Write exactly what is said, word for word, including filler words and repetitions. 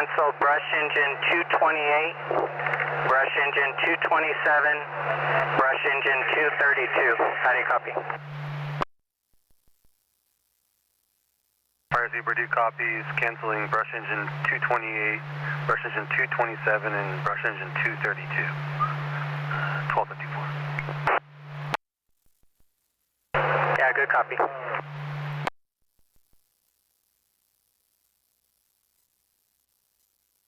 cancel brush engine two twenty-eight, brush engine two twenty-seven, brush engine two thirty-two. How do you copy? Fire Zebra two copies, canceling brush engine two twenty-eight, brush engine two twenty-seven, and brush engine two thirty-two. twelve fifty-four. Yeah, good copy.